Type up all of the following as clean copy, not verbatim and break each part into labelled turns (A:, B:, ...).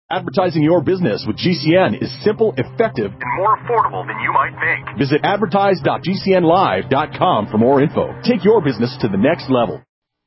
A: Advertising your business with GCN is simple, effective,
B: and more affordable than you might think.
A: Visit advertise.gcnlive.com for more info. Take your business to the next level.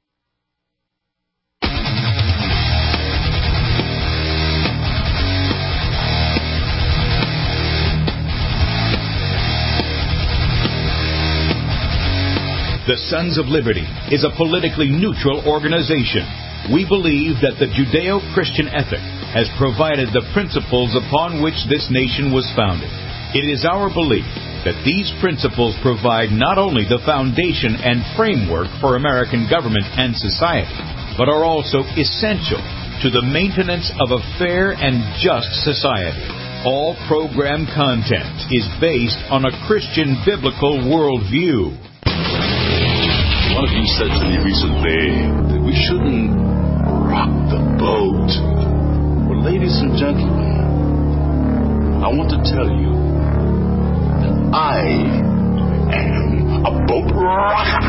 C: The Sons of Liberty is a politically neutral organization. We believe that the Judeo-Christian ethic has provided the principles upon which this nation was founded. It is our belief that these principles provide not only the foundation and framework for American government and society, but are also essential to the maintenance of a fair and just society. All program content is based on a Christian biblical worldview.
D: One of you said to me recently that we shouldn't rock the boat. Well, ladies and gentlemen, I want to tell you that I am a boat rocker.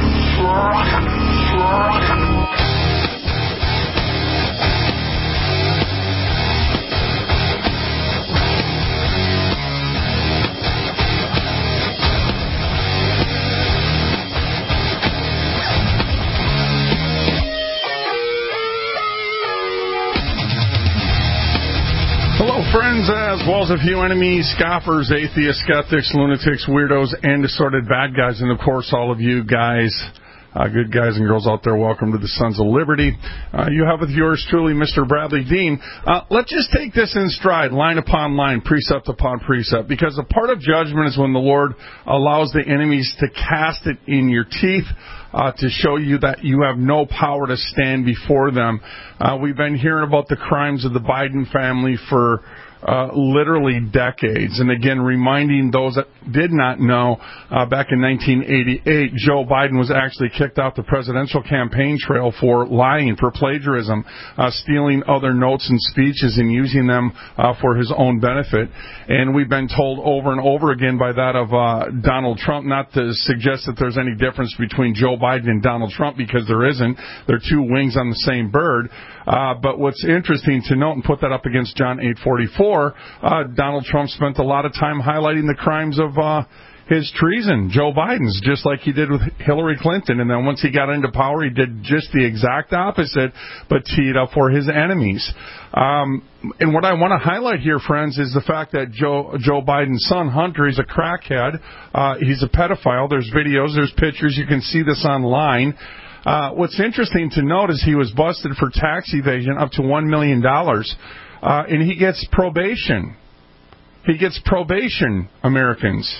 E: Hello, friends, as well as a few enemies, scoffers, atheists, skeptics, lunatics, weirdos, and assorted bad guys, and, of course, all of you guys, good guys and girls out there, welcome to the Sons of Liberty. You have with yours truly, Mr. Bradley Dean. Let's just take this in stride, line upon line, precept upon precept, because a part of judgment is when the Lord allows the enemies to cast it in your teeth, to show you that you have no power to stand before them. We've been hearing about the crimes of the Biden family for literally decades. And again, reminding those that did not know, back in 1988, Joe Biden was actually kicked off the presidential campaign trail for lying, for plagiarism, stealing other notes and speeches and using them for his own benefit. And we've been told over and over again by that of Donald Trump, not to suggest that there's any difference between Joe Biden and Donald Trump, because there isn't. They're two wings on the same bird. But what's interesting to note, and put that up against John 8:44, Donald Trump spent a lot of time highlighting the crimes of his treason, Joe Biden's, just like he did with Hillary Clinton. And then once he got into power, he did just the exact opposite, but teed up for his enemies. And what I want to highlight here, friends, is the fact that Joe Biden's son, Hunter, he's a crackhead. He's a pedophile. There's videos, there's pictures. You can see this online. What's interesting to note is he was busted for tax evasion up to $1 million. And he gets probation. He gets probation, Americans.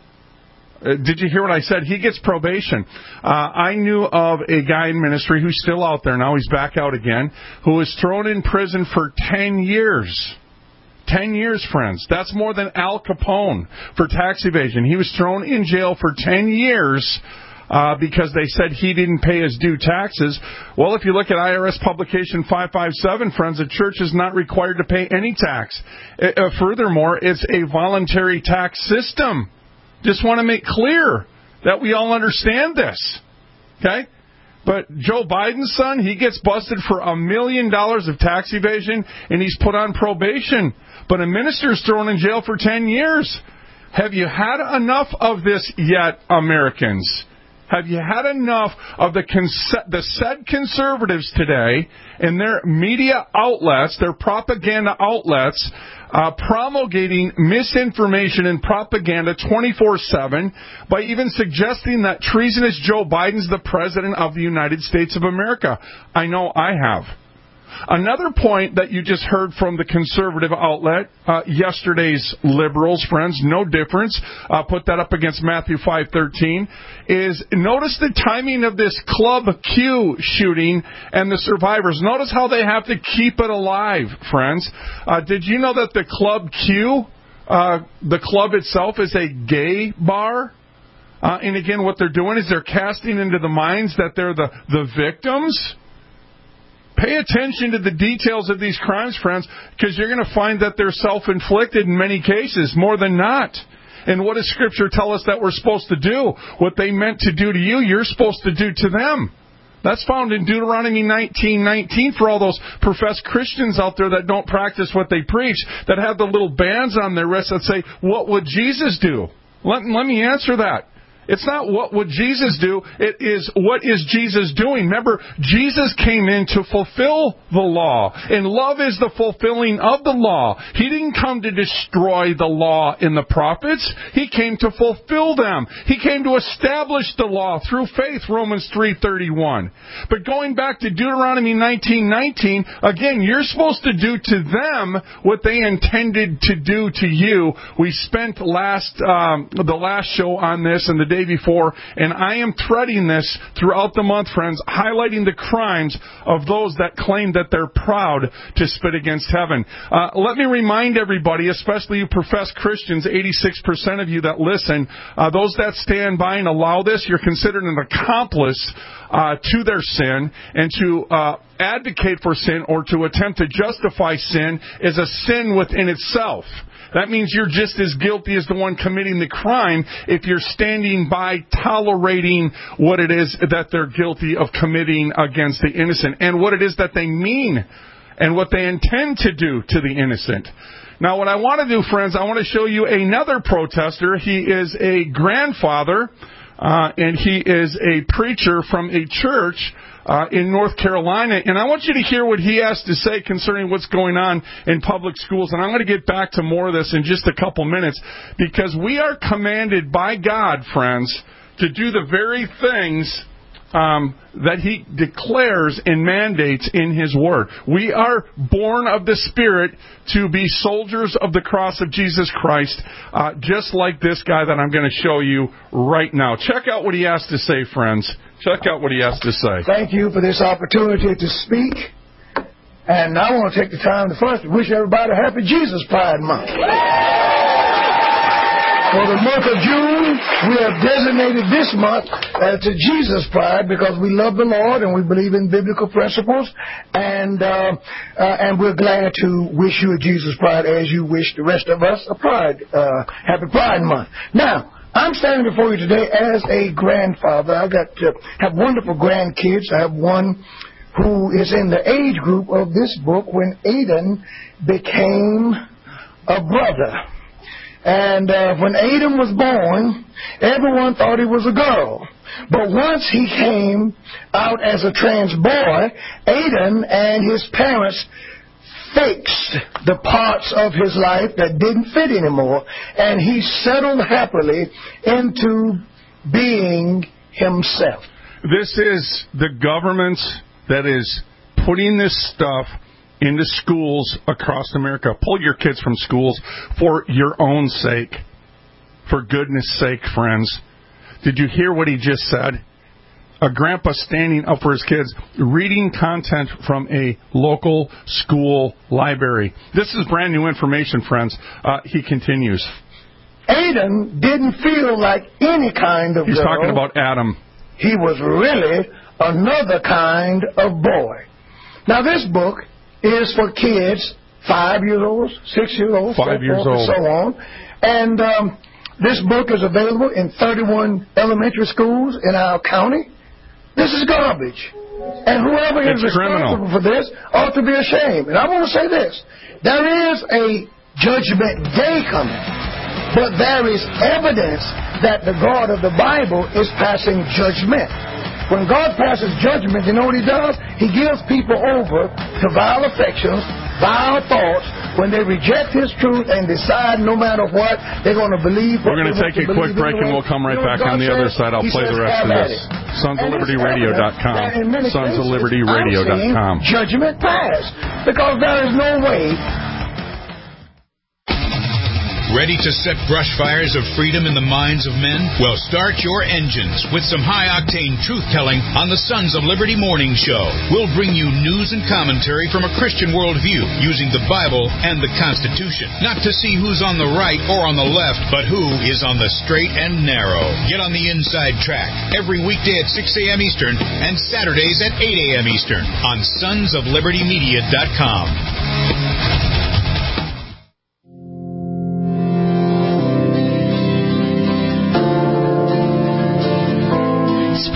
E: Did you hear what I said? He gets probation. I knew of a guy in ministry who's still out there now. He's back out again, who was thrown in prison for 10 years. 10 years, friends. That's more than Al Capone for tax evasion. He was thrown in jail for 10 years because they said he didn't pay his due taxes. Well, if you look at IRS publication 557, friends, the church is not required to pay any tax. Furthermore, it's a voluntary tax system. Just want to make clear that we all understand this. Okay? But Joe Biden's son, he gets busted for $1 million of tax evasion, and he's put on probation. But a minister's thrown in jail for 10 years. Have you had enough of this yet, Americans? Have you had enough of the said conservatives today and their media outlets, their propaganda outlets, promulgating misinformation and propaganda 24/7 by even suggesting that treasonous Joe Biden's the president of the United States of America? I know I have. Another point that you just heard from the conservative outlet, yesterday's liberals, friends, no difference, put that up against Matthew 5:13, is notice the timing of this Club Q shooting and the survivors. Notice how they have to keep it alive, friends. Did you know that the Club Q, the club itself, is a gay bar? And again, what they're doing is they're casting into the minds that they're the victims. Pay attention to the details of these crimes, friends, because you're going to find that they're self-inflicted in many cases, more than not. And what does Scripture tell us that we're supposed to do? What they meant to do to you, you're supposed to do to them. That's found in Deuteronomy 19:19 for all those professed Christians out there that don't practice what they preach, that have the little bands on their wrists that say, what would Jesus do? Let me answer that. It's not what would Jesus do. It is what is Jesus doing. Remember, Jesus came in to fulfill the law. And love is the fulfilling of the law. He didn't come to destroy the law in the prophets. He came to fulfill them. He came to establish the law through faith, Romans 3:31. But going back to Deuteronomy 19:19, again, you're supposed to do to them what they intended to do to you. We spent the last show on this and the day before, and I am threading this throughout the month, friends, highlighting the crimes of those that claim that they're proud to spit against heaven. Let me remind everybody, especially you professed Christians, 86% of you that listen, those that stand by and allow this, you're considered an accomplice to their sin, and to advocate for sin or to attempt to justify sin is a sin within itself. That means you're just as guilty as the one committing the crime if you're standing by tolerating what it is that they're guilty of committing against the innocent and what it is that they mean and what they intend to do to the innocent. Now, what I want to do, friends, I want to show you another protester. He is a grandfather, and he is a preacher from a church in North Carolina, and I want you to hear what he has to say concerning what's going on in public schools, and I'm going to get back to more of this in just a couple minutes, because we are commanded by God, friends, to do the very things that He declares and mandates in His Word. We are born of the Spirit to be soldiers of the cross of Jesus Christ, just like this guy that I'm going to show you right now. Check out what he has to say, friends. Check out what he has to say.
F: Thank you for this opportunity to speak. And I want to take the time to first wish everybody a happy Jesus Pride Month. For the month of June, we have designated this month to Jesus Pride because we love the Lord and we believe in biblical principles. And we're glad to wish you a Jesus Pride as you wish the rest of us a Pride, happy Pride Month. Now, I'm standing before you today as a grandfather. I have wonderful grandkids. I have one who is in the age group of this book when Aiden became a brother. And when Aiden was born, everyone thought he was a girl. But once he came out as a trans boy, Aiden and his parents fixed the parts of his life that didn't fit anymore, and he settled happily into being himself.
E: This is the government that is putting this stuff into schools across America. Pull your kids from schools for your own sake. For goodness sake, friends. Did you hear what he just said? A grandpa standing up for his kids, reading content from a local school library. This is brand new information, friends. He continues.
F: Aiden didn't feel like any kind of girl.
E: He's talking about Adam.
F: He was really another kind of boy. Now, this book is for kids 5 years old, 6 years old,
E: 5 years old,
F: and so on. And this book is available in 31 elementary schools in our county. This is garbage. And whoever is responsible for this ought to be ashamed. And I want to say this. There is a judgment day coming. But there is evidence that the God of the Bible is passing judgment. When God passes judgment, you know what He does? He gives people over to vile affections, vile thoughts, when they reject His truth and decide no matter what, they're going to believe.
E: We're going to take a quick break and we'll come right back on the other side. I'll play the rest of this. SonsOfLibertyRadio.com. SonsOfLibertyRadio.com.
F: Judgment pass. Because there is no way.
C: Ready to set brush fires of freedom in the minds of men? Well, start your engines with some high-octane truth-telling on the Sons of Liberty Morning Show. We'll bring you news and commentary from a Christian worldview using the Bible and the Constitution. Not to see who's on the right or on the left, but who is on the straight and narrow. Get on the inside track every weekday at 6 a.m. Eastern and Saturdays at 8 a.m. Eastern on SonsOfLibertyMedia.com.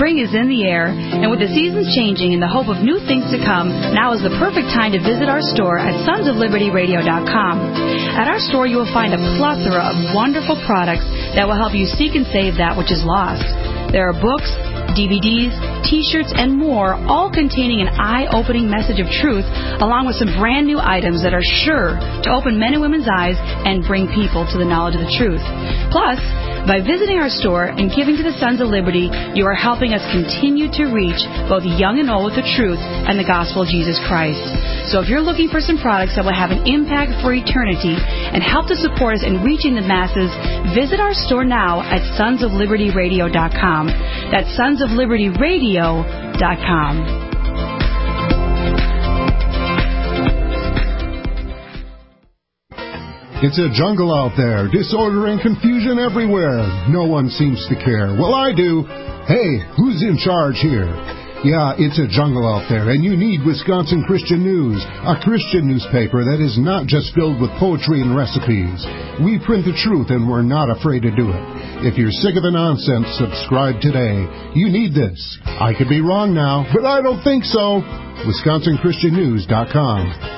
G: Spring is in the air, and with the seasons changing and the hope of new things to come, now is the perfect time to visit our store at sonsoflibertyradio.com. At our store, you will find a plethora of wonderful products that will help you seek and save that which is lost. There are books, DVDs, T-shirts, and more, all containing an eye-opening message of truth, along with some brand new items that are sure to open men and women's eyes and bring people to the knowledge of the truth. Plus, by visiting our store and giving to the Sons of Liberty, you are helping us continue to reach both young and old with the truth and the gospel of Jesus Christ. So if you're looking for some products that will have an impact for eternity and help to support us in reaching the masses, visit our store now at sonsoflibertyradio.com. That's sonsoflibertyradio.com.
H: It's a jungle out there, disorder and confusion everywhere. No one seems to care. Well, I do. Hey, who's in charge here? Yeah, it's a jungle out there, and you need Wisconsin Christian News, a Christian newspaper that is not just filled with poetry and recipes. We print the truth, and we're not afraid to do it. If you're sick of the nonsense, subscribe today. You need this. I could be wrong now, but I don't think so. WisconsinChristianNews.com.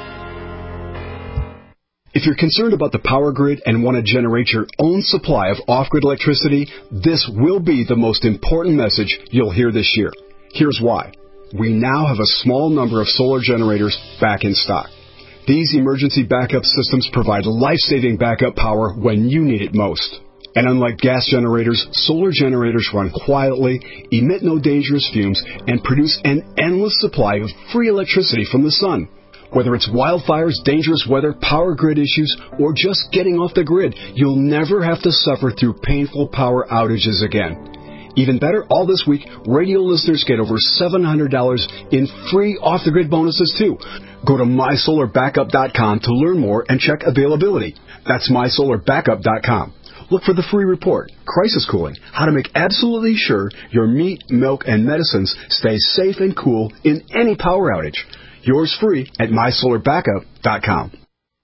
I: If you're concerned about the power grid and want to generate your own supply of off-grid electricity, this will be the most important message you'll hear this year. Here's why. We now have a small number of solar generators back in stock. These emergency backup systems provide life-saving backup power when you need it most. And unlike gas generators, solar generators run quietly, emit no dangerous fumes, and produce an endless supply of free electricity from the sun. Whether it's wildfires, dangerous weather, power grid issues, or just getting off the grid, you'll never have to suffer through painful power outages again. Even better, all this week, radio listeners get over $700 in free off-the-grid bonuses, too. Go to MySolarBackup.com to learn more and check availability. That's MySolarBackup.com. Look for the free report, Crisis Cooling, how to make absolutely sure your meat, milk, and medicines stay safe and cool in any power outage. Yours free at MySolarBackup.com.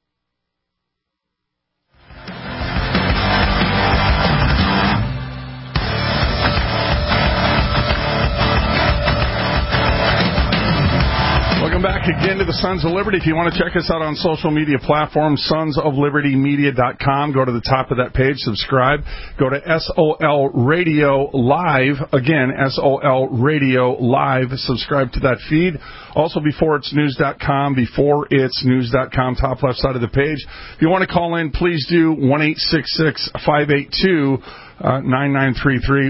E: Welcome back again to the Sons of Liberty. If you want to check us out on social media platforms, sonsoflibertymedia.com. Go to the top of that page, subscribe. Go to SOL Radio Live. Again, SOL Radio Live. Subscribe to that feed. Also, beforeitsnews.com, beforeitsnews.com, top left side of the page. If you want to call in, please do 1-866-582 9933,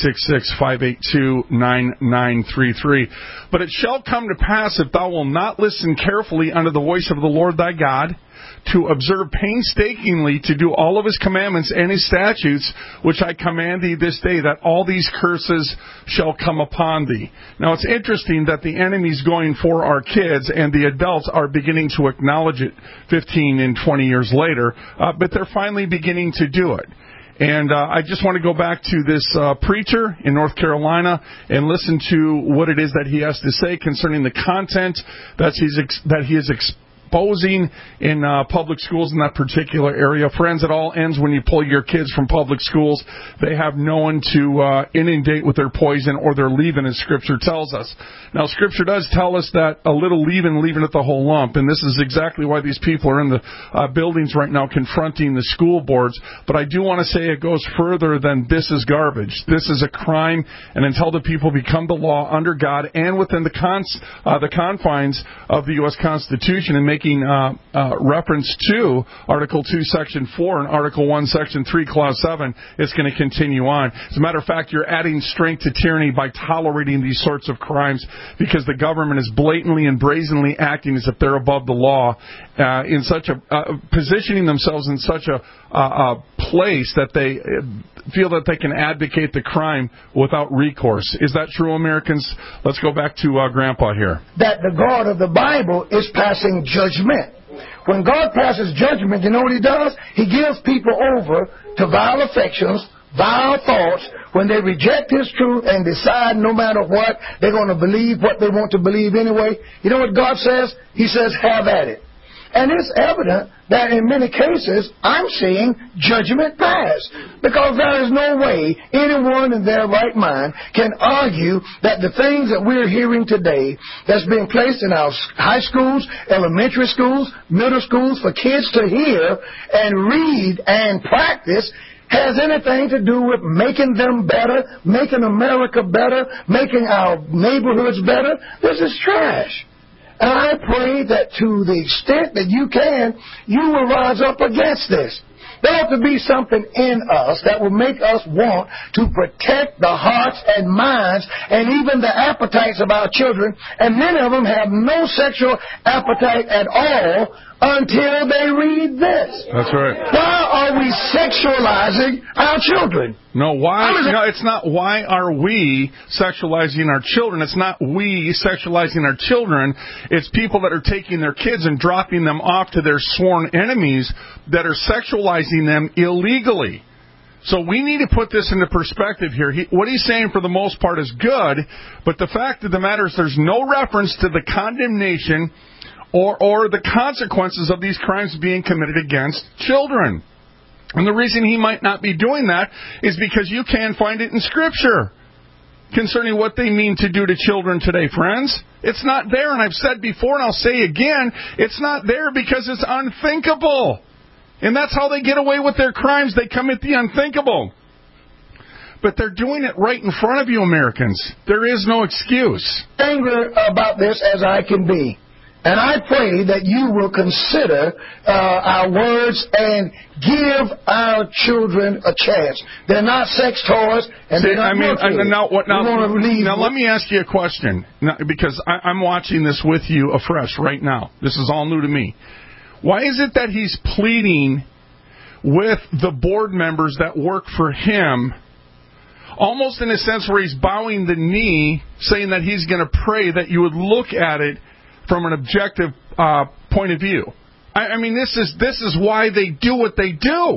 E: 1-866-582-9933. But it shall come to pass, if thou wilt not listen carefully unto the voice of the Lord thy God, to observe painstakingly to do all of his commandments and his statutes, which I command thee this day, that all these curses shall come upon thee. Now, it's interesting that the enemy's going for our kids, and the adults are beginning to acknowledge it 15 and 20 years later, but they're finally beginning to do it. And I just want to go back to this preacher in North Carolina and listen to what it is that he has to say concerning the content that he is exposing in public schools in that particular area. Friends, it all ends when you pull your kids from public schools. They have no one to inundate with their poison or their leaven, as Scripture tells us. Now, Scripture does tell us that a little leaven leaveneth the whole lump, and this is exactly why these people are in the buildings right now confronting the school boards. But I do want to say it goes further than this is garbage. This is a crime, and until the people become the law under God and within the confines of the U.S. Constitution and making reference to Article 2, Section 4 and Article 1, Section 3, Clause 7, it's going to continue on. As a matter of fact, you're adding strength to tyranny by tolerating these sorts of crimes, because the government is blatantly and brazenly acting as if they're above the law, in such a positioning themselves in such a place that they feel that they can advocate the crime without recourse. Is that true, Americans? Let's go back to Grandpa here.
F: That the God of the Bible is passing judgment. When God passes judgment, you know what he does? He gives people over to vile affections, vile thoughts. When they reject his truth and decide no matter what, they're going to believe what they want to believe anyway. You know what God says? He says, have at it. And it's evident that in many cases I'm seeing judgment pass, because there is no way anyone in their right mind can argue that the things that we're hearing today that's being placed in our high schools, elementary schools, middle schools for kids to hear and read and practice has anything to do with making them better, making America better, making our neighborhoods better. This is trash. And I pray that to the extent that you can, you will rise up against this. There ought to be something in us that will make us want to protect the hearts and minds and even the appetites of our children. And many of them have no sexual appetite at all until they read this.
E: That's right.
F: Why are we sexualizing our children?
E: No, why? No, it's not why are we sexualizing our children. It's not we sexualizing our children. It's people that are taking their kids and dropping them off to their sworn enemies that are sexualizing them illegally. So we need to put this into perspective here. What he's saying for the most part is good, but the fact of the matter is there's no reference to the condemnation or the consequences of these crimes being committed against children. And the reason he might not be doing that is because you can find it in Scripture concerning what they mean to do to children today, friends. It's not there, and I've said before, and I'll say again, it's not there because it's unthinkable. And that's how they get away with their crimes. They commit the unthinkable. But they're doing it right in front of you, Americans. There is no excuse.
F: Angry about this as I can be. And I pray that you will consider our words and give our children a chance. They're not sex toys, and they're not
E: Now, let me ask you a question, because I'm watching this with you afresh right now. This is all new to me. Why is it that he's pleading with the board members that work for him, almost in a sense where he's bowing the knee, saying that he's going to pray that you would look at it from an objective point of view? I mean, this is why they do what they do.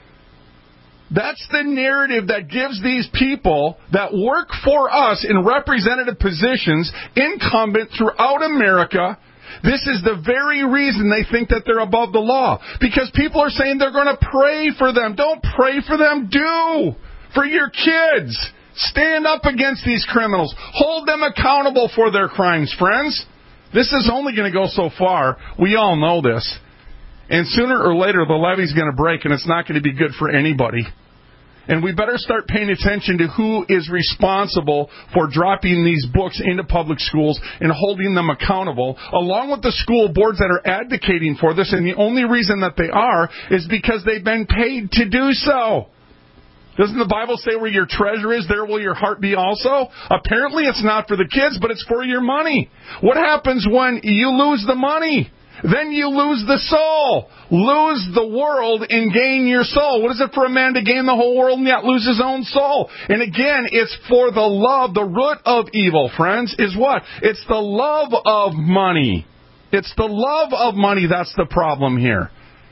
E: That's the narrative that gives these people that work for us in representative positions, incumbent throughout America. This is the very reason they think that they're above the law. Because people are saying they're going to pray for them. Don't pray for them. Do for your kids. Stand up against these criminals. Hold them accountable for their crimes, friends. This is only going to go so far. We all know this. And sooner or later, the levee's going to break, and it's not going to be good for anybody. And we better start paying attention to who is responsible for dropping these books into public schools and holding them accountable, along with the school boards that are advocating for this. And the only reason that they are is because they've been paid to do so. Doesn't the Bible say where your treasure is, there will your heart be also? Apparently it's not for the kids, but it's for your money. What happens when you lose the money? Then you lose the soul. Lose the world and gain your soul. What is it for a man to gain the whole world and yet lose his own soul? And again, it's for the love. The root of evil, friends, is what? It's the love of money. It's the love of money that's the problem here.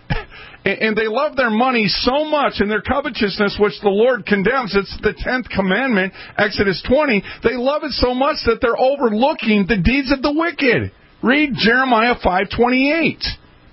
E: And they love their money so much in their covetousness, which the Lord condemns. It's the 10th commandment, Exodus 20. They love it so much that they're overlooking the deeds of the wicked. Read Jeremiah 5:28.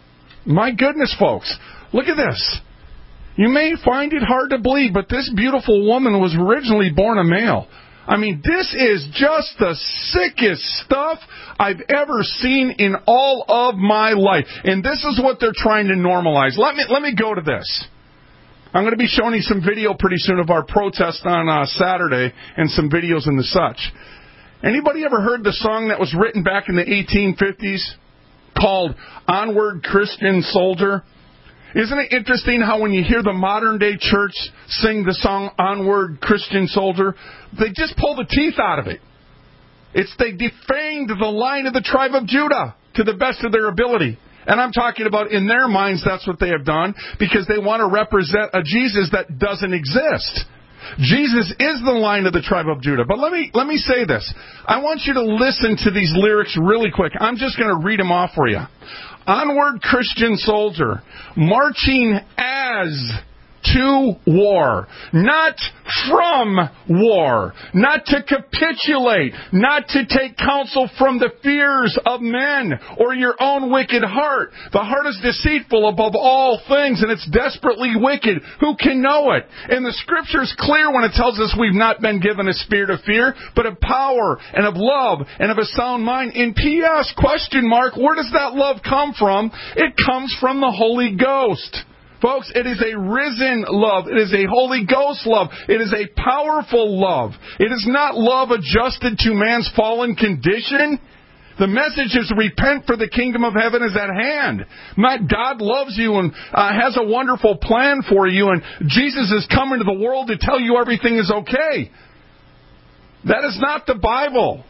E: My goodness, folks. Look at this. You may find it hard to believe, but this beautiful woman was originally born a male. I mean, this is just the sickest stuff I've ever seen in all of my life. And this is what they're trying to normalize. Let me go to this. I'm going to be showing you some video pretty soon of our protest on Saturday and some videos and the such. Anybody ever heard the song that was written back in the 1850s called Onward Christian Soldier? Isn't it interesting how when you hear the modern-day church sing the song Onward Christian Soldier, they just pull the teeth out of it. They defamed the line of the tribe of Judah to the best of their ability. And I'm talking about in their minds that's what they have done because they want to represent a Jesus that doesn't exist. Jesus is the line of the tribe of Judah. But let me say this. I want you to listen to these lyrics really quick. I'm just going to read them off for you. Onward Christian soldier, marching as to war, not from war, not to capitulate, not to take counsel from the fears of men or your own wicked heart. The heart is deceitful above all things, and it's desperately wicked. Who can know it? And the Scripture is clear when it tells us we've not been given a spirit of fear, but of power and of love and of a sound mind. In P.S., question mark, where does that love come from? It comes from the Holy Ghost. Folks, it is a risen love. It is a Holy Ghost love. It is a powerful love. It is not love adjusted to man's fallen condition. The message is repent, for the kingdom of heaven is at hand. God loves you and has a wonderful plan for you, and Jesus is coming to the world to tell you everything is okay. That is not the Bible.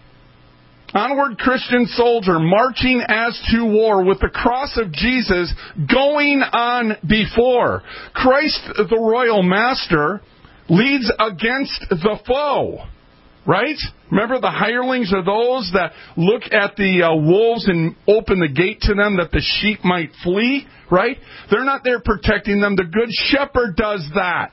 E: Onward, Christian soldier, marching as to war with the cross of Jesus going on before. Christ, the royal master, leads against the foe. Right? Remember, the hirelings are those that look at the wolves and open the gate to them that the sheep might flee. Right? They're not there protecting them. The good shepherd does that.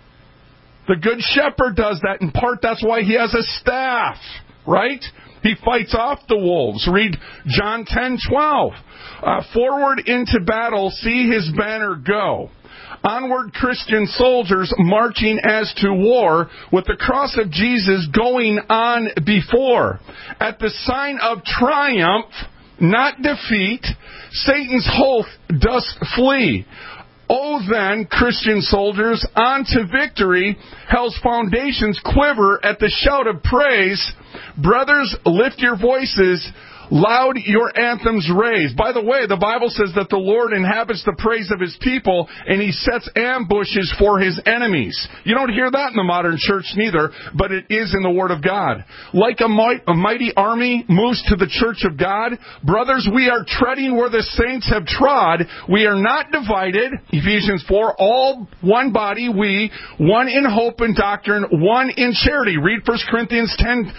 E: The good shepherd does that. In part, that's why he has a staff. Right? He fights off the wolves. Read John 10:12. Forward into battle, see his banner go. Onward, Christian soldiers, marching as to war, with the cross of Jesus going on before. At the sign of triumph, not defeat, Satan's host does flee. Oh, then, Christian soldiers, on to victory. Hell's foundations quiver at the shout of praise. Brothers, lift your voices. Loud your anthems raise. By the way, the Bible says that the Lord inhabits the praise of his people, and he sets ambushes for his enemies. You don't hear that in the modern church neither, but it is in the Word of God. Like a mighty army moves to the church of God, brothers, we are treading where the saints have trod. We are not divided. Ephesians 4, all one body, we, one in hope and doctrine, one in charity. Read 1 Corinthians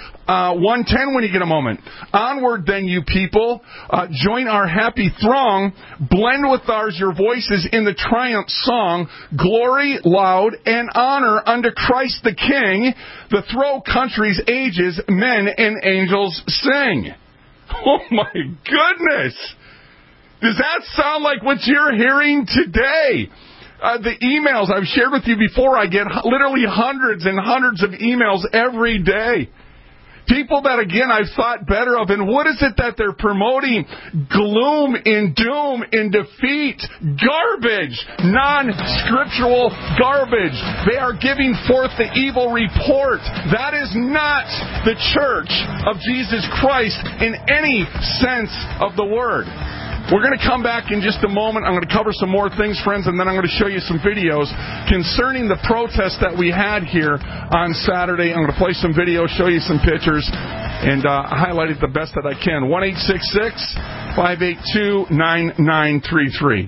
E: 1:10 when you get a moment. Onward, then, you people, join our happy throng, blend with ours your voices in the triumph song, glory loud and honor unto Christ the King, the throw countries, ages, men and angels sing. Oh my goodness! Does that sound like what you're hearing today? The emails I've shared with you before, I get literally hundreds and hundreds of emails every day. People that, again, I've thought better of. And what is it that they're promoting? Gloom and doom and defeat. Garbage. Non-scriptural garbage. They are giving forth the evil report. That is not the church of Jesus Christ in any sense of the word. We're going to come back in just a moment. I'm going to cover some more things, friends, and then I'm going to show you some videos concerning the protest that we had here on Saturday. I'm going to play some videos, show you some pictures, and highlight it the best that I can. 1-866-582-9933.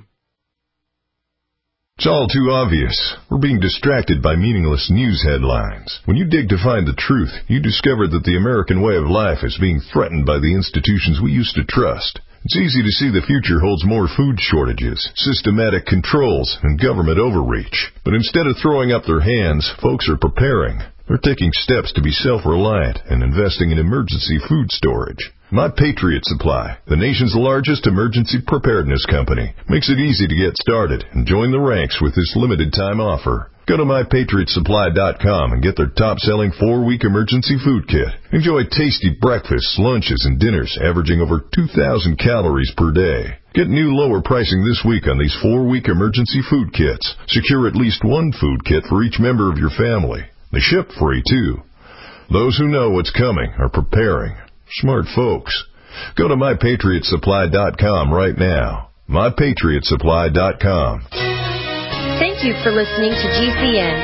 J: It's all too obvious. We're being distracted by meaningless news headlines. When you dig to find the truth, you discover that the American way of life is being threatened by the institutions we used to trust. It's easy to see the future holds more food shortages, systematic controls, and government overreach. But instead of throwing up their hands, folks are preparing. They're taking steps to be self-reliant and investing in emergency food storage. My Patriot Supply, the nation's largest emergency preparedness company, makes it easy to get started and join the ranks with this limited-time offer. Go to MyPatriotSupply.com and get their top-selling 4-week emergency food kit. Enjoy tasty breakfasts, lunches, and dinners averaging over 2,000 calories per day. Get new lower pricing this week on these 4-week emergency food kits. Secure at least one food kit for each member of your family. They ship free, too. Those who know what's coming are preparing. Smart folks. Go to MyPatriotSupply.com right now. MyPatriotSupply.com.
K: Thank you for listening to GCN.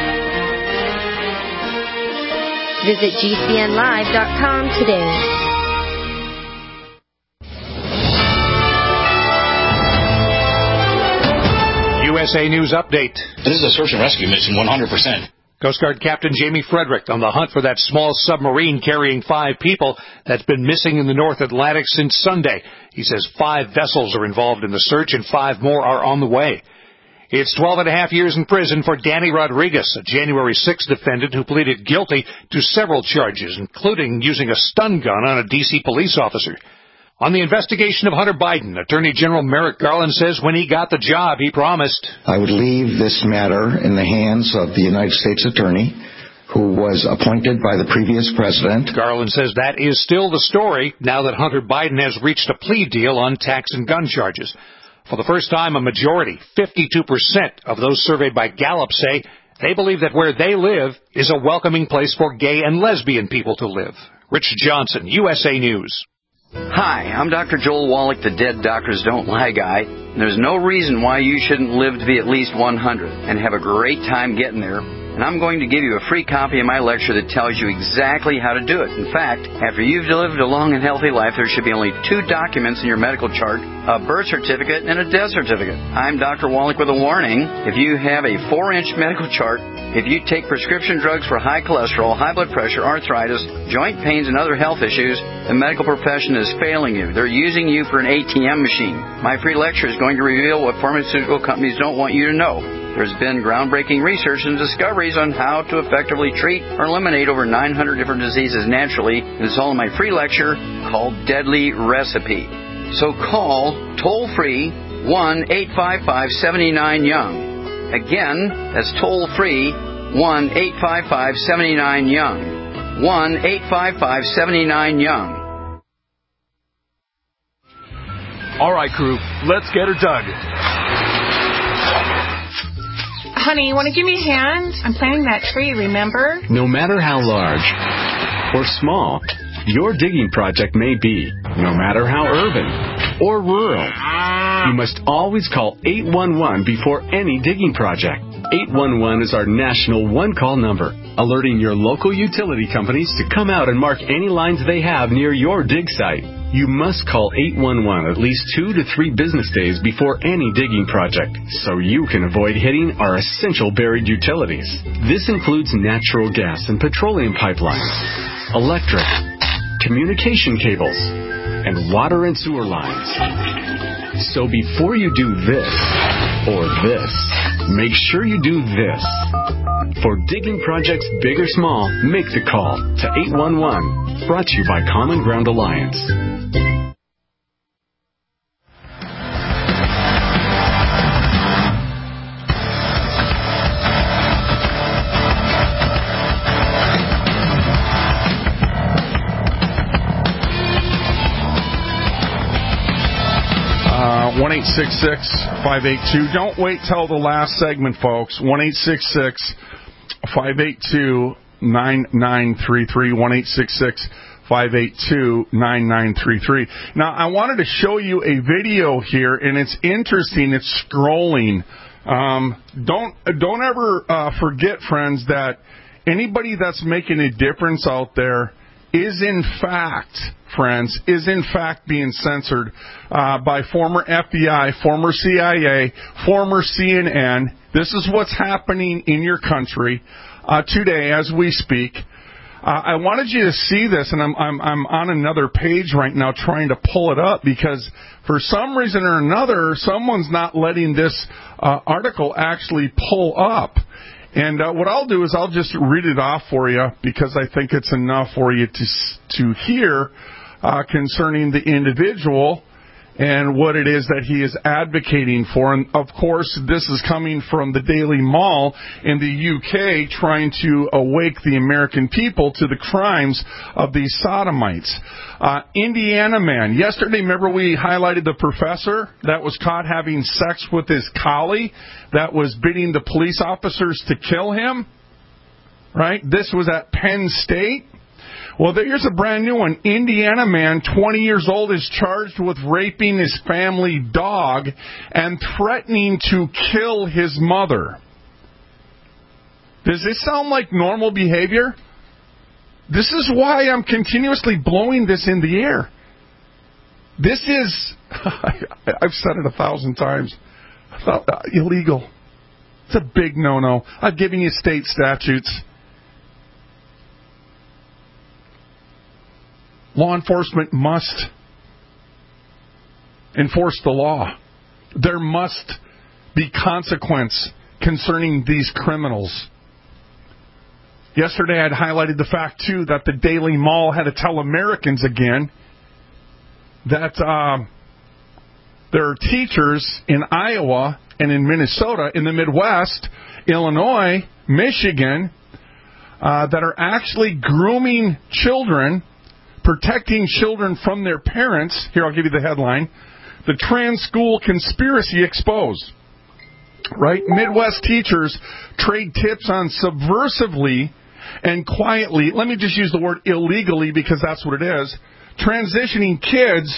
K: Visit GCNlive.com today.
L: USA News Update.
M: This is a search and rescue mission, 100%.
L: Coast Guard Captain Jamie Frederick on the hunt for that small submarine carrying 5 people that's been missing in the North Atlantic since Sunday. He says 5 vessels are involved in the search and 5 more are on the way. It's 12 and a half years in prison for Danny Rodriguez, a January 6th defendant who pleaded guilty to several charges, including using a stun gun on a D.C. police officer. On the investigation of Hunter Biden, Attorney General Merrick Garland says when he got the job, he promised,
N: I would leave this matter in the hands of the United States Attorney, who was appointed by the previous president.
L: Garland says that is still the story now that Hunter Biden has reached a plea deal on tax and gun charges. For the first time, a majority, 52% of those surveyed by Gallup say they believe that where they live is a welcoming place for gay and lesbian people to live. Rich Johnson, USA News.
O: Hi, I'm Dr. Joel Wallach, the Dead Doctors Don't Lie guy. There's no reason why you shouldn't live to be at least 100 and have a great time getting there. And I'm going to give you a free copy of my lecture that tells you exactly how to do it. In fact, after you've lived a long and healthy life, there should be only 2 documents in your medical chart, a birth certificate and a death certificate. I'm Dr. Wallach with a warning. If you have a 4-inch medical chart, if you take prescription drugs for high cholesterol, high blood pressure, arthritis, joint pains, and other health issues, the medical profession is failing you. They're using you for an ATM machine. My free lecture is going to reveal what pharmaceutical companies don't want you to know. There's been groundbreaking research and discoveries on how to effectively treat or eliminate over 900 different diseases naturally. And it's all in my free lecture called Deadly Recipe. So call toll-free 1-855-79-YOUNG. Again, that's toll-free 1-855-79-YOUNG. 1-855-79-YOUNG.
A: All right, crew, let's get her dug.
P: Honey, you want to give me a hand? I'm planting that tree, remember?
Q: No matter how large or small your digging project may be, no matter how urban or rural, you must always call 811 before any digging project. 811 is our national one-call number, alerting your local utility companies to come out and mark any lines they have near your dig site. You must call 811 at least 2 to 3 business days before any digging project, so you can avoid hitting our essential buried utilities. This includes natural gas and petroleum pipelines, electric, communication cables, and water and sewer lines. So before you do this or this, make sure you do this. For digging projects big or small, make the call to 811. Brought to you by Common Ground Alliance.
E: One 1-866-582. Don't wait till the last segment, folks. 1-866-582-9933. 1-866-582-9933. Now, I wanted to show you a video here, and it's interesting. It's scrolling. Don't ever forget, friends, that anybody that's making a difference out there is in fact being censored by former FBI, former CIA, former CNN. This is what's happening in your country today as we speak. I wanted you to see this, and I'm on another page right now trying to pull it up because for some reason or another, someone's not letting this article actually pull up. And what I'll do is I'll just read it off for you because I think it's enough for you to hear concerning the individual and what it is that he is advocating for. And, of course, this is coming from the Daily Mail in the UK trying to awake the American people to the crimes of these sodomites. Indiana man. Yesterday, remember we highlighted the professor that was caught having sex with his colleague that was bidding the police officers to kill him? Right? This was at Penn State. Well, here's a brand new one. Indiana man, 20 years old, is charged with raping his family dog and threatening to kill his mother. Does this sound like normal behavior? This is why I'm continuously blowing this in the air. This is, I've said it 1,000 times, illegal. It's a big no-no. I've given you state statutes. Law enforcement must enforce the law. There must be consequence concerning these criminals. Yesterday I had highlighted the fact, too, that the Daily Mall had to tell Americans again that there are teachers in Iowa and in Minnesota, in the Midwest, Illinois, Michigan, that are actually grooming children, protecting children from their parents. Here, I'll give you the headline. The trans school conspiracy exposed. Right? Midwest teachers trade tips on subversively and quietly, let me just use the word illegally because that's what it is, transitioning kids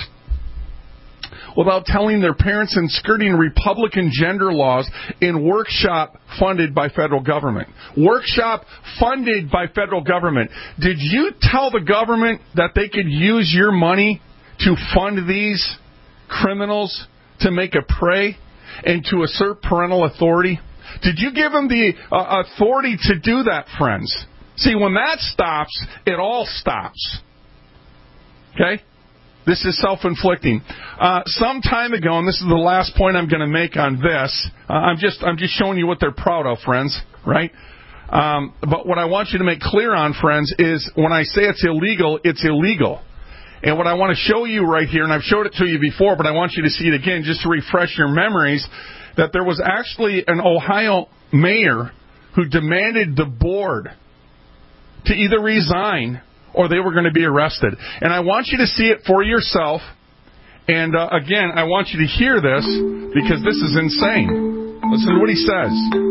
E: without telling their parents and skirting Republican gender laws in workshop funded by federal government. Workshop funded by federal government. Did you tell the government that they could use your money to fund these criminals to make a prey and to assert parental authority? Did you give them the authority to do that, friends? See, when that stops, it all stops. Okay? This is self-inflicting. Some time ago, and this is the last point I'm going to make on this, I'm just showing you what they're proud of, friends, right? But what I want you to make clear on, friends, is when I say it's illegal, it's illegal. And what I want to show you right here, and I've showed it to you before, but I want you to see it again just to refresh your memories, that there was actually an Ohio mayor who demanded the board to either resign or they were going to be arrested. And I want you to see it for yourself. And again, I want you to hear this because this is insane. Listen to what he says.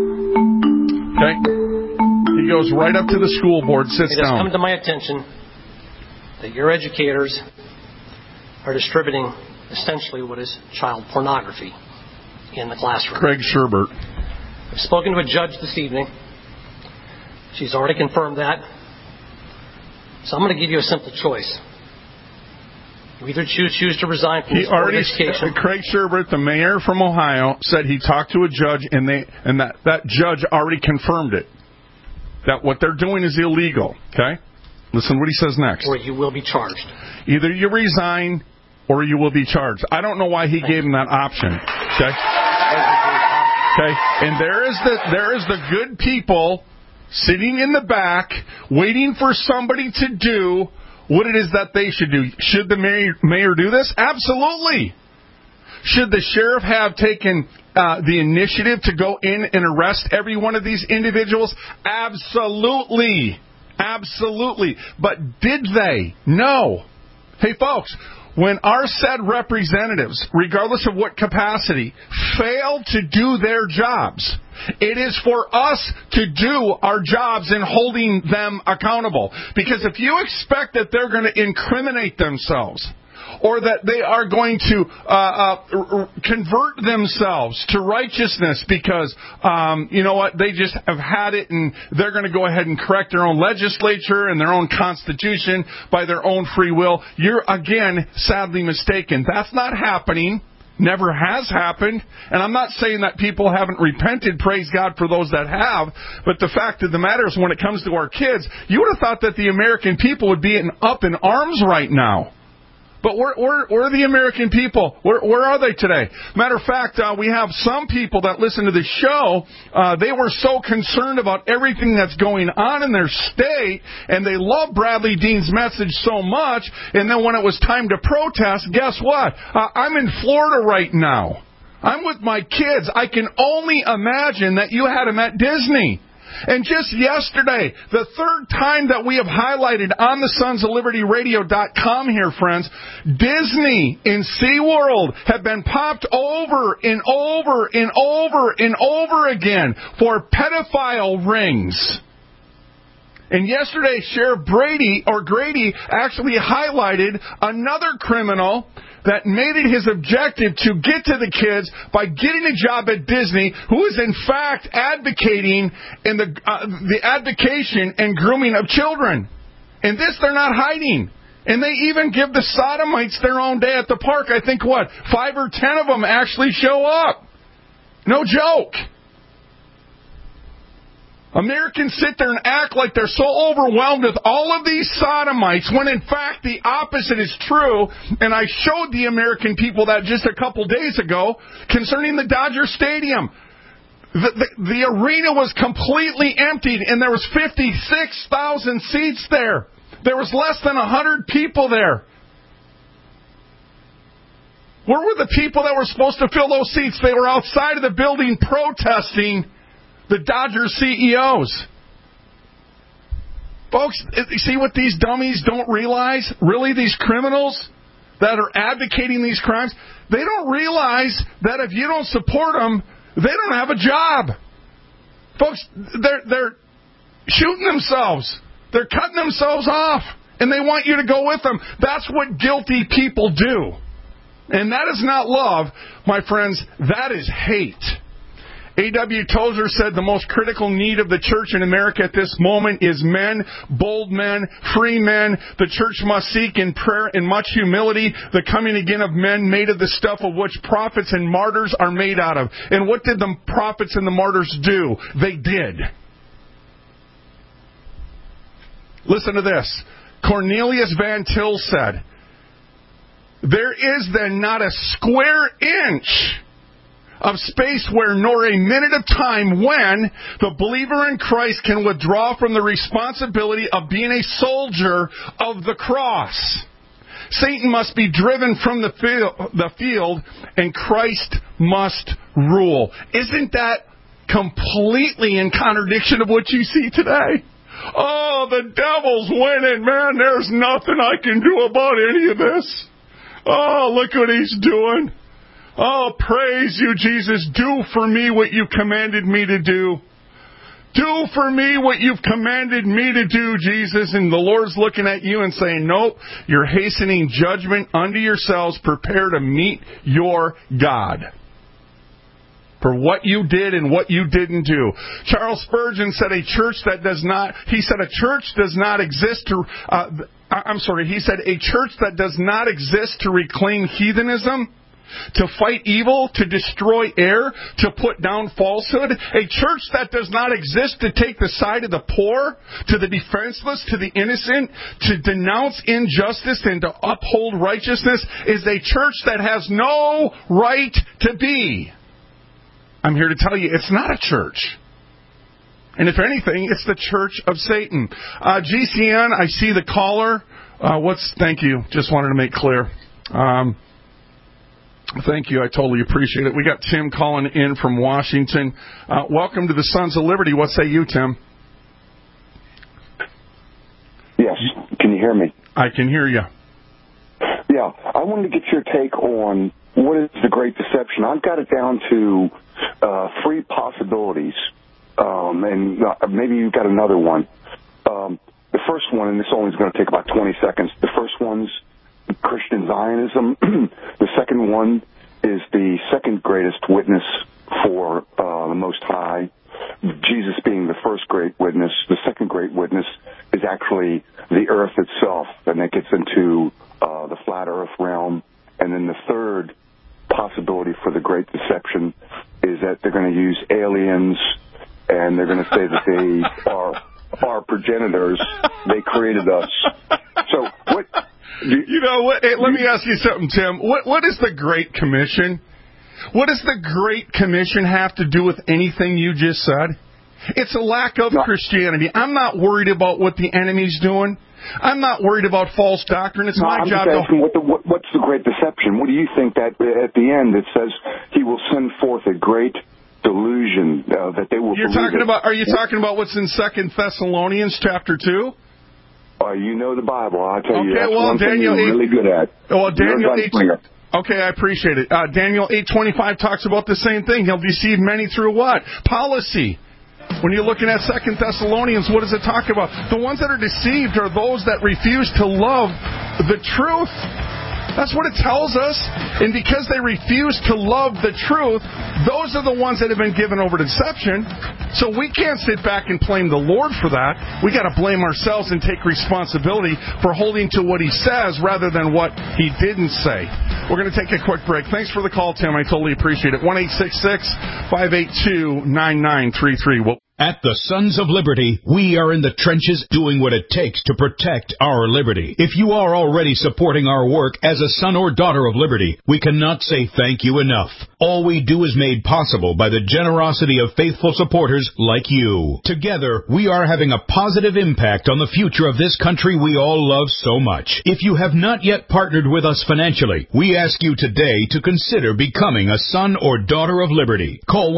E: Okay? He goes right up to the school board, sits down.
R: It has come to my attention that your educators are distributing essentially what is child pornography in the classroom.
E: Craig Sherbert.
R: I've spoken to a judge this evening. She's already confirmed that. So I'm going to give you a simple choice. You either choose to resign from the Board of Education.
E: Craig Sherbert, the mayor from Ohio, said he talked to a judge, and that judge already confirmed it. That what they're doing is illegal. Okay? Listen to what he says next.
R: Or you will be charged.
E: Either you resign or you will be charged. I don't know why he gave him that option. Okay? Okay? And there is the good people sitting in the back, waiting for somebody to do what it is that they should do. Should the mayor do this? Absolutely. Should the sheriff have taken the initiative to go in and arrest every one of these individuals? Absolutely. Absolutely. But did they? No. Hey, folks, when our said representatives, regardless of what capacity, fail to do their jobs, it is for us to do our jobs in holding them accountable. Because if you expect that they're going to incriminate themselves, or that they are going to convert themselves to righteousness because, you know what, they just have had it and they're going to go ahead and correct their own legislature and their own constitution by their own free will, you're, again, sadly mistaken. That's not happening. Never has happened. And I'm not saying that people haven't repented, praise God for those that have, but the fact of the matter is when it comes to our kids, you would have thought that the American people would be up in arms right now. But where are the American people? Where are they today? Matter of fact, we have some people that listen to the show. They were so concerned about everything that's going on in their state, and they love Bradley Dean's message so much. And then when it was time to protest, guess what? I'm in Florida right now. I'm with my kids. I can only imagine that you had them at Disney. And just yesterday, the third time that we have highlighted on the Sons of Liberty Radio.com here, friends, Disney and SeaWorld have been popped over and over and over and over again for pedophile rings. And yesterday, Sheriff Grady actually highlighted another criminal that made it his objective to get to the kids by getting a job at Disney, who is in fact advocating in the advocation and grooming of children. And this they're not hiding. And they even give the sodomites their own day at the park. I think, 5 or 10 of them actually show up. No joke. Americans sit there and act like they're so overwhelmed with all of these sodomites when in fact the opposite is true. And I showed the American people that just a couple days ago concerning the Dodger Stadium. The arena was completely emptied and there was 56,000 seats there. There was less than 100 people there. Where were the people that were supposed to fill those seats? They were outside of the building protesting the Dodger CEOs. Folks, see what these dummies don't realize? Really, these criminals that are advocating these crimes, they don't realize that if you don't support them, they don't have a job. Folks, they're shooting themselves. They're cutting themselves off, and they want you to go with them. That's what guilty people do. And that is not love, my friends. That is hate. A.W. Tozer said the most critical need of the church in America at this moment is men, bold men, free men. The church must seek in prayer and much humility the coming again of men made of the stuff of which prophets and martyrs are made out of. And what did the prophets and the martyrs do? They did. Listen to this. Cornelius Van Til said, "There is then not a square inch of space where nor a minute of time when the believer in Christ can withdraw from the responsibility of being a soldier of the cross. Satan must be driven from the field and Christ must rule." Isn't that completely in contradiction of what you see today? Oh, the devil's winning, man. There's nothing I can do about any of this. Oh, look what he's doing. Oh, praise you, Jesus. Do for me what you commanded me to do. Do for me what you've commanded me to do, Jesus. And the Lord's looking at you and saying, nope, you're hastening judgment unto yourselves. Prepare to meet your God for what you did and what you didn't do. Charles Spurgeon said he said a church does not exist to reclaim heathenism, to fight evil, to destroy error, to put down falsehood. A church that does not exist to take the side of the poor, to the defenseless, to the innocent, to denounce injustice and to uphold righteousness is a church that has no right to be. I'm here to tell you, it's not a church. And if anything, it's the church of Satan. GCN, I see the caller. Thank you. Just wanted to make clear. Thank you. I totally appreciate it. We got Tim calling in from Washington. Welcome to the Sons of Liberty. What say you, Tim?
S: Yes. Can you hear me?
E: I can hear you.
S: Yeah. I wanted to get your take on what is the Great Deception. I've got it down to 3 possibilities, and maybe you've got another one. The first one, and this only is going to take about 20 seconds, the first one's Christian Zionism. The second one is the second greatest witness for the Most High, Jesus being the first great witness. The second great witness is actually the earth itself, and that gets into the flat earth realm. And then the third possibility for the Great Deception is that they're going to use aliens, and they're going to say that they are our progenitors. They created us. So what...
E: You know what? Hey, let me ask you something, Tim. What is the Great Commission? What does the Great Commission have to do with anything you just said? It's a lack of Christianity. I'm not worried about what the enemy's doing. I'm not worried about false doctrine. It's my job to...
S: I'm just asking, what's the Great Deception? What do you think that at the end it says he will send forth a great delusion that they will...
E: Are you talking about what's in 2 Thessalonians chapter 2?
S: You know the Bible, I'll tell you.
E: Okay,
S: that's one thing you're really good at.
E: Well, Daniel 8. Okay, I appreciate it. Daniel 8:25 talks about the same thing. He'll deceive many through what? Policy. When you're looking at 2 Thessalonians, what does it talk about? The ones that are deceived are those that refuse to love the truth. That's what it tells us. And because they refuse to love the truth, those are the ones that have been given over to deception. So we can't sit back and blame the Lord for that. We got to blame ourselves and take responsibility for holding to what He says rather than what He didn't say. We're going to take a quick break. Thanks for the call, Tim. I totally appreciate it. 1-866-582-9933.
C: At the Sons of Liberty, we are in the trenches doing what it takes to protect our liberty. If you are already supporting our work as a son or daughter of liberty, we cannot say thank you enough. All we do is made possible by the generosity of faithful supporters like you. Together, we are having a positive impact on the future of this country we all love so much. If you have not yet partnered with us financially, we ask you today to consider becoming a son or daughter of liberty. Call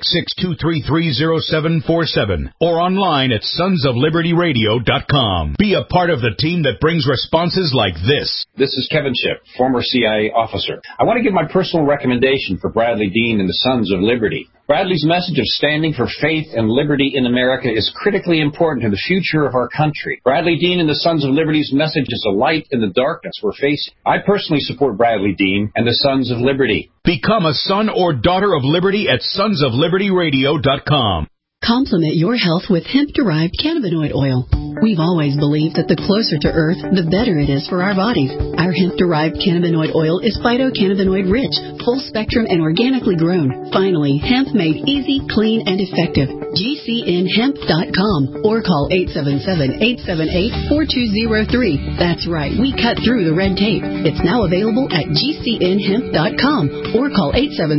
C: 1-866-233-0747 or online at sonsoflibertyradio.com. Be a part of the team that brings responses like this.
T: This is Kevin Shipp, former CIA officer. I want to give my personal recommendation for Bradley Dean and the Sons of Liberty. Bradley's message of standing for faith and liberty in America is critically important to the future of our country. Bradley Dean and the Sons of Liberty's message is a light in the darkness we're facing. I personally support Bradley Dean and the Sons of Liberty.
C: Become a son or daughter of liberty at sonsoflibertyradio.com.
U: Complement your health with hemp-derived cannabinoid oil. We've always believed that the closer to Earth, the better it is for our bodies. Our hemp-derived cannabinoid oil is phytocannabinoid-rich, full-spectrum, and organically grown. Finally, hemp made easy, clean, and effective. GCNhemp.com or call 877-878-4203. That's right, we cut through the red tape. It's now available at GCNhemp.com or call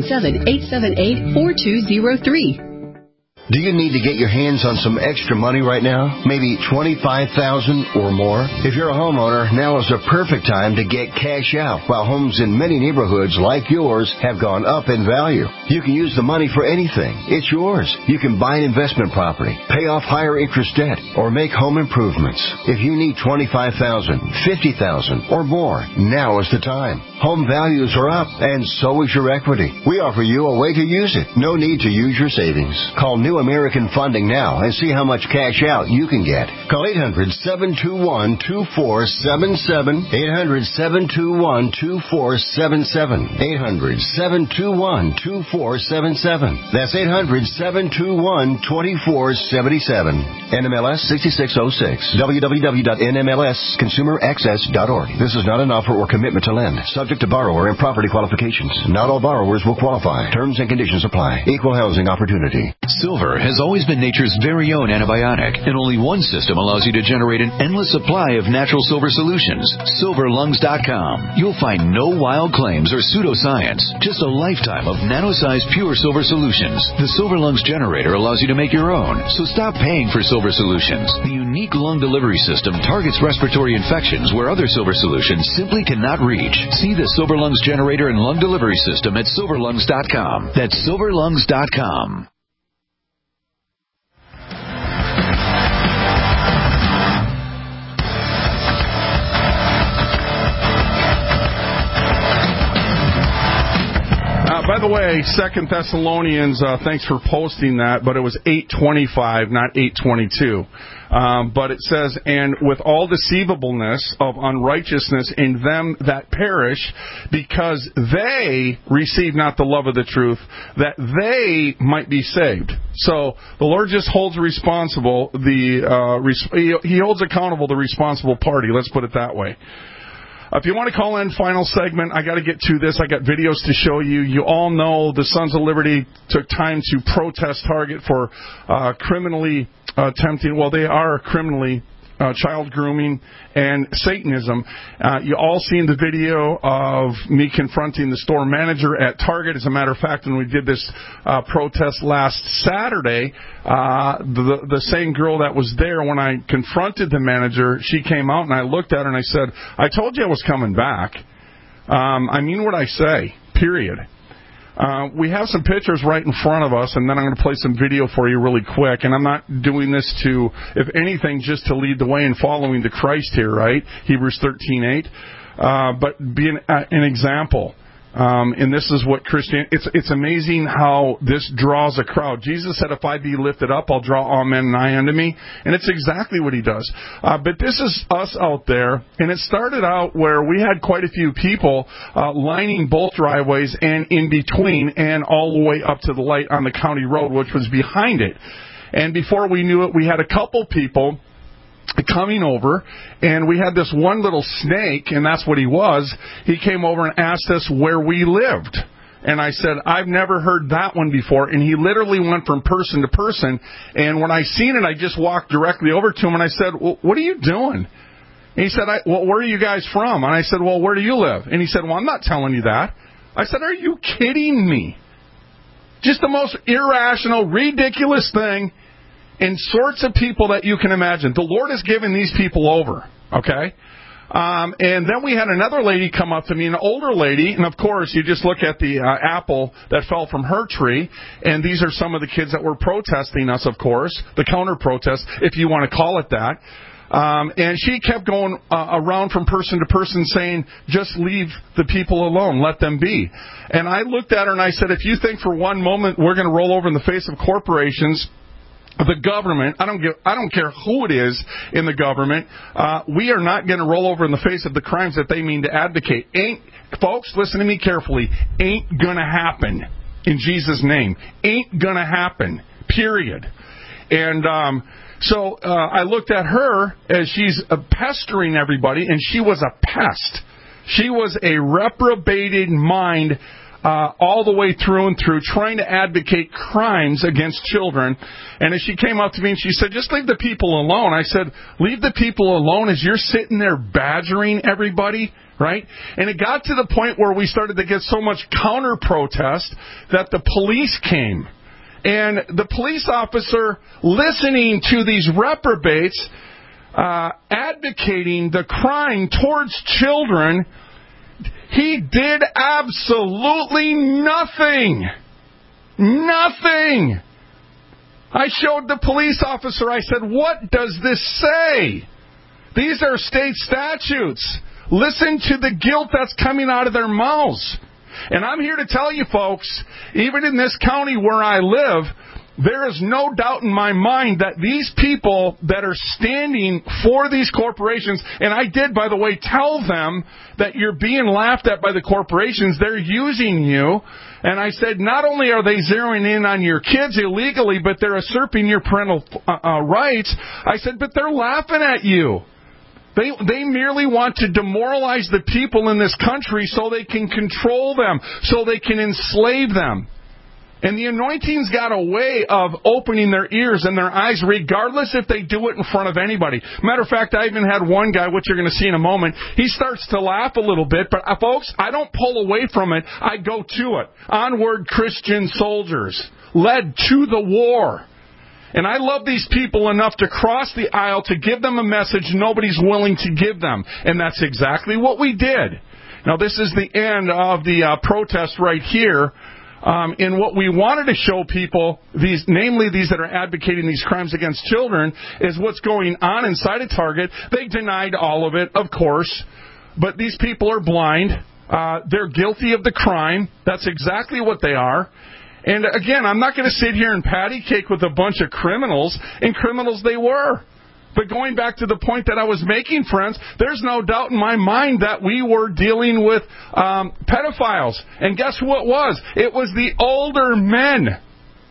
U: 877-878-4203.
V: Do you need to get your hands on some extra money right now? Maybe $25,000 or more? If you're a homeowner, now is the perfect time to get cash out while homes in many neighborhoods like yours have gone up in value. You can use the money for anything. It's yours. You can buy an investment property, pay off higher interest debt, or make home improvements. If you need $25,000, $50,000 or more, now is the time. Home values are up, and so is your equity. We offer you a way to use it. No need to use your savings. Call New American Funding now and see how much cash out you can get. Call 800-721-2477. 800-721-2477. 800-721-2477. That's 800-721-2477. NMLS 6606. www.nmlsconsumeraccess.org. This is not an offer or commitment to lend. Subject to borrower and property qualifications. Not all borrowers will qualify. Terms and conditions apply. Equal housing opportunity.
W: Silver has always been nature's very own antibiotic, and only one system allows you to generate an endless supply of natural silver solutions. SilverLungs.com. You'll find no wild claims or pseudoscience, just a lifetime of nano-sized pure silver solutions. The Silver Lungs generator allows you to make your own, so stop paying for silver solutions. The unique lung delivery system targets respiratory infections where other silver solutions simply cannot reach. See the Silver Lungs generator and lung delivery system at SilverLungs.com. That's SilverLungs.com.
E: By the way, 2 Thessalonians, thanks for posting that, but it was 8:25, not 8:22. But it says, and with all deceivableness of unrighteousness in them that perish, because they receive not the love of the truth, that they might be saved. So the Lord just holds responsible, He holds accountable the responsible party. Let's put it that way. If you want to call in, final segment, I got to get to this. I got videos to show you. You all know the Sons of Liberty took time to protest Target for criminally attempting, well, they are criminally child grooming and Satanism. You all seen the video of me confronting the store manager at Target. As a matter of fact, when we did this protest last Saturday, the same girl that was there, when I confronted the manager, she came out and I looked at her and I said, I told you I was coming back. I mean what I say, period. We have some pictures right in front of us, and then I'm going to play some video for you really quick. And I'm not doing this to, if anything, just to lead the way in following the Christ here, right? Hebrews 13:8. But be an example. And this is what it's amazing how this draws a crowd. Jesus said, if I be lifted up, I'll draw all men nigh unto me. And it's exactly what he does. But this is us out there. And it started out where we had quite a few people lining both driveways and in between and all the way up to the light on the county road, which was behind it. And before we knew it, we had a couple people coming over, and we had this one little snake, and that's what he was. He came over and asked us where we lived. And I said, I've never heard that one before. And he literally went from person to person. And when I seen it, I just walked directly over to him and I said, well, what are you doing? And he said, well, where are you guys from? And I said, well, where do you live? And he said, well, I'm not telling you that. I said, are you kidding me? Just the most irrational, ridiculous thing in sorts of people that you can imagine. The Lord has given these people over, okay? And then we had another lady come up to me, an older lady, and of course you just look at the apple that fell from her tree, and these are some of the kids that were protesting us, of course, the counter-protest, if you want to call it that. And she kept going around from person to person saying, just leave the people alone, let them be. And I looked at her and I said, if you think for one moment we're going to roll over in the face of corporations, the government, I don't care who it is in the government, we are not going to roll over in the face of the crimes that they mean to advocate. Folks, listen to me carefully, ain't going to happen in Jesus' name. Ain't going to happen, period. And so I looked at her as she's pestering everybody, and she was a pest. She was a reprobated mind all the way through and through, trying to advocate crimes against children. And as she came up to me and she said, just leave the people alone. I said, leave the people alone as you're sitting there badgering everybody, right? And it got to the point where we started to get so much counter-protest that the police came. And the police officer, listening to these reprobates advocating the crime towards children, he did absolutely nothing. Nothing. I showed the police officer, I said, what does this say? These are state statutes. Listen to the guilt that's coming out of their mouths. And I'm here to tell you, folks, even in this county where I live, there is no doubt in my mind that these people that are standing for these corporations, and I did, by the way, tell them that you're being laughed at by the corporations, they're using you. And I said, not only are they zeroing in on your kids illegally, but they're usurping your parental rights. I said, but they're laughing at you. They merely want to demoralize the people in this country so they can control them, so they can enslave them. And the anointing's got a way of opening their ears and their eyes, regardless if they do it in front of anybody. Matter of fact, I even had one guy, which you're going to see in a moment, he starts to laugh a little bit, but folks, I don't pull away from it, I go to it. Onward, Christian soldiers, led to the war. And I love these people enough to cross the aisle to give them a message nobody's willing to give them. And that's exactly what we did. Now, this is the end of the protest right here. And what we wanted to show people, namely these that are advocating these crimes against children, is what's going on inside of Target. They denied all of it, of course. But these people are blind. They're guilty of the crime. That's exactly what they are. And again, I'm not going to sit here and patty cake with a bunch of criminals, and criminals they were. But going back to the point that I was making, friends, there's no doubt in my mind that we were dealing with pedophiles. And guess who it was? It was the older men.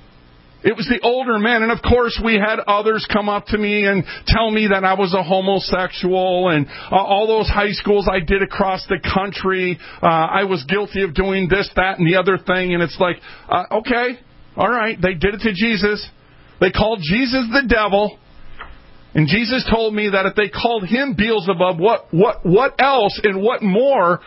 E: It was the older men. And, of course, we had others come up to me and tell me that I was a homosexual, and all those high schools I did across the country, I was guilty of doing this, that, and the other thing. And it's like, okay, all right, they did it to Jesus. They called Jesus the devil. And Jesus told me that if they called him Beelzebub, what else and what more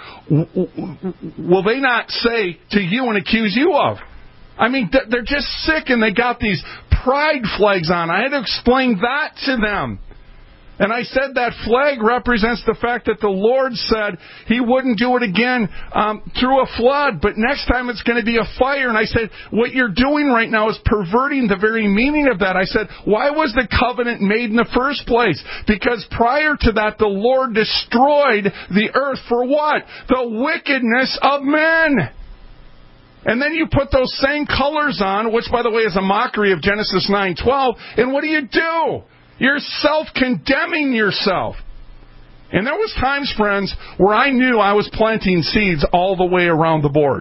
E: will they not say to you and accuse you of? I mean, they're just sick, and they got these pride flags on. I had to explain that to them. And I said that flag represents the fact that the Lord said he wouldn't do it again through a flood, but next time it's going to be a fire. And I said, what you're doing right now is perverting the very meaning of that. I said, why was the covenant made in the first place? Because prior to that, the Lord destroyed the earth for what? The wickedness of men. And then you put those same colors on, which, by the way, is a mockery of Genesis 9:12, and what do? You're self-condemning yourself. And there was times, friends, where I knew I was planting seeds all the way around the boards.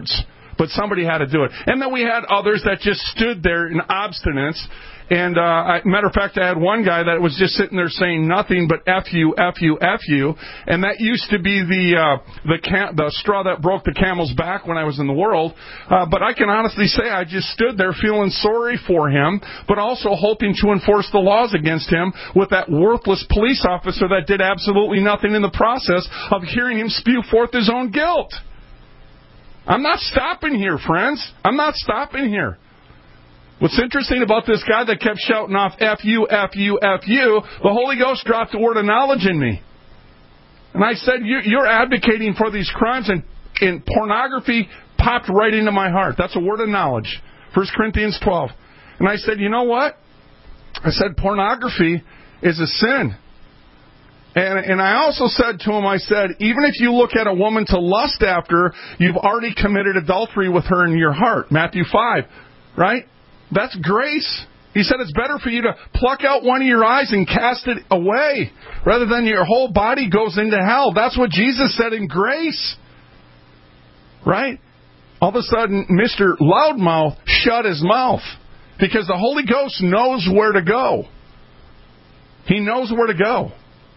E: But somebody had to do it. And then we had others that just stood there in obstinance. And, matter of fact, I had one guy that was just sitting there saying nothing but F you, F you, F you. And that used to be the straw that broke the camel's back when I was in the world. But I can honestly say I just stood there feeling sorry for him, but also hoping to enforce the laws against him with that worthless police officer that did absolutely nothing in the process of hearing him spew forth his own guilt. I'm not stopping here, friends. I'm not stopping here. What's interesting about this guy that kept shouting off F you, F you, F you, the Holy Ghost dropped the word of knowledge in me. And I said, you're advocating for these crimes, and pornography popped right into my heart. That's a word of knowledge. 1 Corinthians 12. And I said, you know what? I said, pornography is a sin. And I also said to him, I said, even if you look at a woman to lust after, you've already committed adultery with her in your heart. Matthew 5, right? That's grace. He said it's better for you to pluck out one of your eyes and cast it away rather than your whole body goes into hell. That's what Jesus said in grace. Right? All of a sudden, Mr. Loudmouth shut his mouth because the Holy Ghost knows where to go. He knows where to go.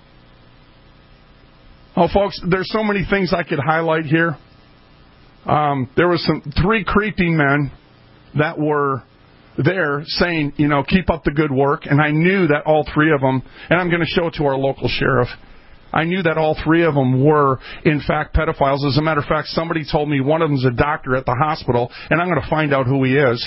E: Oh, folks, there's so many things I could highlight here. There was 3 creepy men that were there saying, keep up the good work. And I knew that all 3 of them, and I'm going to show it to our local sheriff, I knew that all 3 of them were, in fact, pedophiles. As a matter of fact, somebody told me one of them's a doctor at the hospital, and I'm going to find out who he is.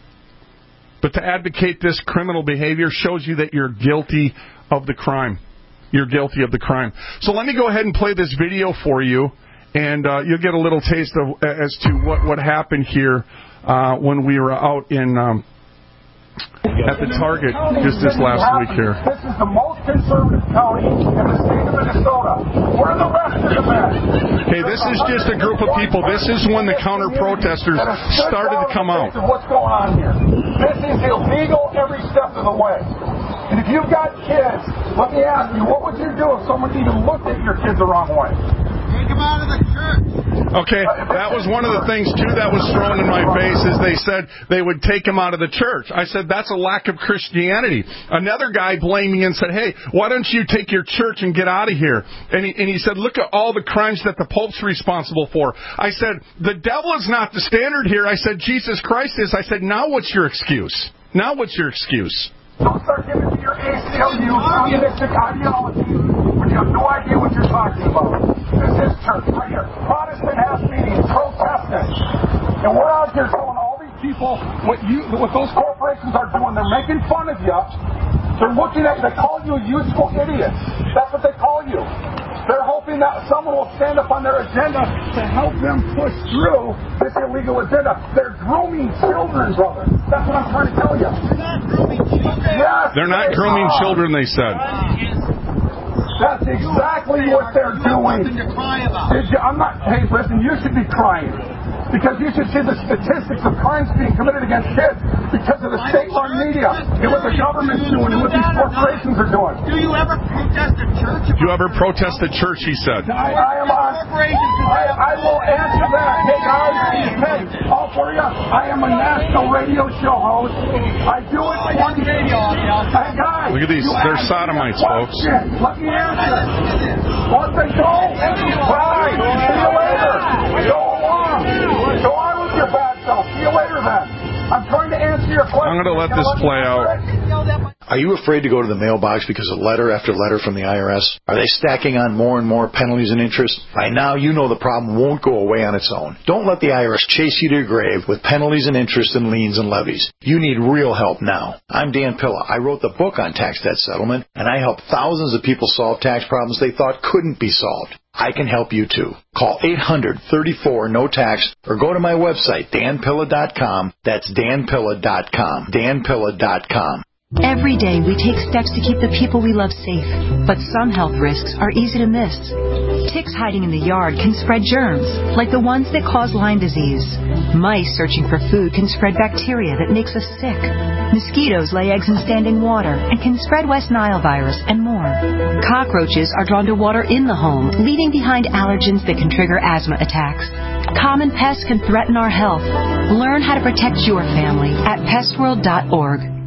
E: But to advocate this criminal behavior shows you that you're guilty of the crime. You're guilty of the crime. So let me go ahead and play this video for you, and you'll get a little taste of as to what happened here when we were out in at the Target just this last week here.
B: This is the most conservative county in the state of Minnesota. Where are the rest of the men?
E: Okay, this is just a group of people. This is when the counter-protesters started to come out.
B: What's going on here? This is illegal every step of the way. And if you've got kids, let me ask you, what would you do if someone even looked at your kids the wrong way? Take them out of the church.
E: Okay, that was one of the things, too, that was thrown in my face, is they said they would take him out of the church. I said, that's a lack of Christianity. Another guy blamed me and said, hey, why don't you take your church and get out of here? And he said, look at all the crimes that the Pope's responsible for. I said, the devil is not the standard here. I said, Jesus Christ is. I said, now what's your excuse? Now what's your excuse?
B: Don't start giving me your ACLU communistic ideology when you have no idea what you're talking about. This is church right here. Protestant house meeting, protesting. And we're out here telling all these people what those corporations are doing. They're making fun of you. They're looking at, they call you useful idiots. That's what they call you. They're hoping that someone will stand up on their agenda to help them push through this illegal agenda. They're grooming children, brother. That's what I'm trying to tell you. They're not grooming children. Yes,
E: they're not grooming children, they said.
B: That's exactly what they're doing. Hey, listen, you should be crying. Because you should see the statistics of crimes being committed against kids because of the state-run media and what the government's doing and what these corporations are doing.
D: Do you ever protest a church?
E: Do you ever protest a church, he said.
B: I will answer that. Hey, guys, hey, all for you. I am a national radio show host. I do it on radio. Hey, guys.
E: Look at these. They're sodomites, folks.
B: Let me answer. Once they go, bye. See you later. Go along. Go on with your bad self. See you later, then. I'm trying to answer your question.
E: I'm going to let this play out.
G: Are you afraid to go to the mailbox because of letter after letter from the IRS? Are they stacking on more and more penalties and interest? By now, you know the problem won't go away on its own. Don't let the IRS chase you to your grave with penalties and interest and liens and levies. You need real help now. I'm Dan Pilla. I wrote the book on tax debt settlement, and I helped thousands of people solve tax problems they thought couldn't be solved. I can help you too. Call 800-34-NO-TAX or go to my website, danpilla.com. That's danpilla.com. danpilla.com.
X: Every day we take steps to keep the people we love safe, but some health risks are easy to miss. Ticks hiding in the yard can spread germs, like the ones that cause Lyme disease. Mice searching for food can spread bacteria that makes us sick. Mosquitoes lay eggs in standing water and can spread West Nile virus and more. Cockroaches are drawn to water in the home, leaving behind allergens that can trigger asthma attacks. Common pests can threaten our health. Learn how to protect your family at pestworld.org.